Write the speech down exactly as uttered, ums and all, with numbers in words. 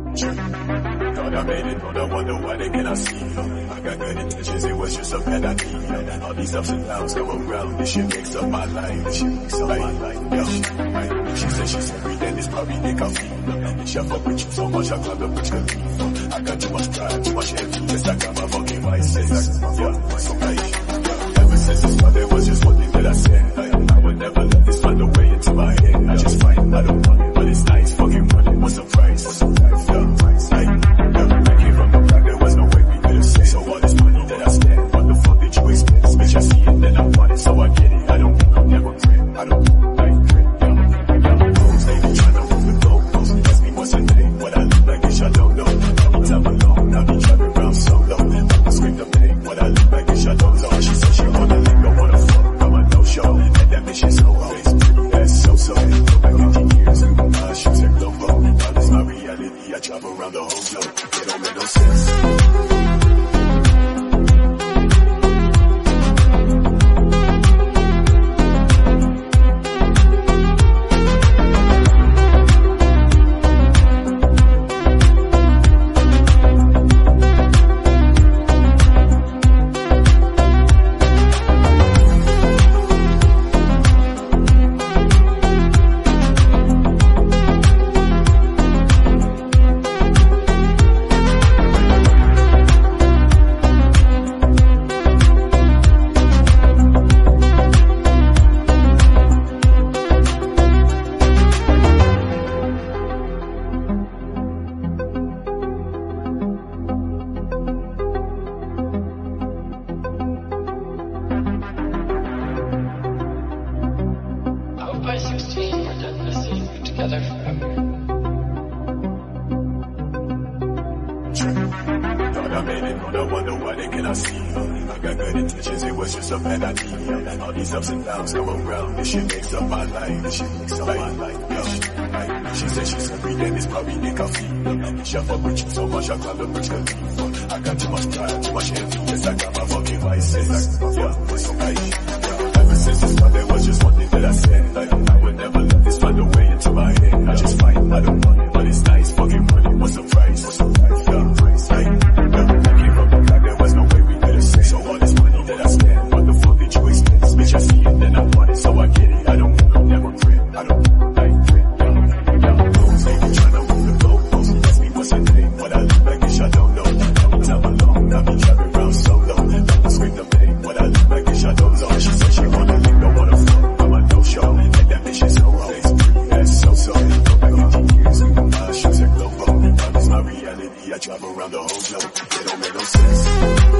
Thought I made it, but I wonder why they cannot see. I got good intentions, it was just a bad idea. All these ups and downs come around, this shit makes up my life. This shit makes up my life. Yo, she said she's every day, this probably think I'm feeling. And she fuck with you so much, I climbed up Burj Khalifa. I got too much pride, too much envy, I got my fucking vices. Yeah, so like, ever since this Monday was just one thing that I said. Like, I would never let this find a way into my head. I just fight, I don't want it, but it's nice. Fucking running, what's the price? What's the price? Yeah, like, yeah, I came from the back, there was no way we could have said. So all this money that I spent, what the fuck did you expect? Bitch, I see it, then I want it, so I get it. I don't, I never quit, I don't, like, quit, yeah, yeah. Hoes, they be trying to move the goalposts. Ask me what's her name, what I look like, bitch, I don't know. Every time alone, I be driving around solo. I scream the name, what I look like, bitch, I don't know. She said she wanna leave, don't wanna fuck, I'm a no-show. And that bitch is so always pretty ass, so-so. Go back fifty years, and my shoes are global. Now this my reality, I drive around the whole globe. It don't make no sense. By sixteen, we're definitely put together forever. Thought I made it, but I wonder why they cannot see. I got good intentions, it was just a bad idea. All these ups and downs come around, this shit makes up my life. This shit makes up my life. Yo, like, she said she's every day, this probably think I'm feeling. And she fuck with you so much, I climbed up Burj Khalifa. I got too much pride, too much envy, yes, I got my fucking vices. Yeah, so like, yeah, ever since this Monday was just one thing that I said. Like, I would never let this find a way into my head. I just fight, I don't want it, but it's nice. Fucking money, what's the price? What's the price? Yeah, like, yeah, I came from the back, there was no way we could have said. So all this money that I spent, what the fuck did you expect? Bitch, I see it, then I want it, so I get it. I don't, I never quit, I don't, like, quit, yeah, yeah. Hoes, they be trying to move the goalposts. Ask me what's her name, what I look like, bitch, I don't know. Every time alone, I be driving around solo. I scream the name, what I look like, bitch, I don't know. She said she wanna leave, don't wanna fuck, I'm a no-show. And that bitch is so always pretty ass, so-so. Go back fifty years, and my shoes are global. Now this my reality, I drive around the whole globe. It don't make no sense.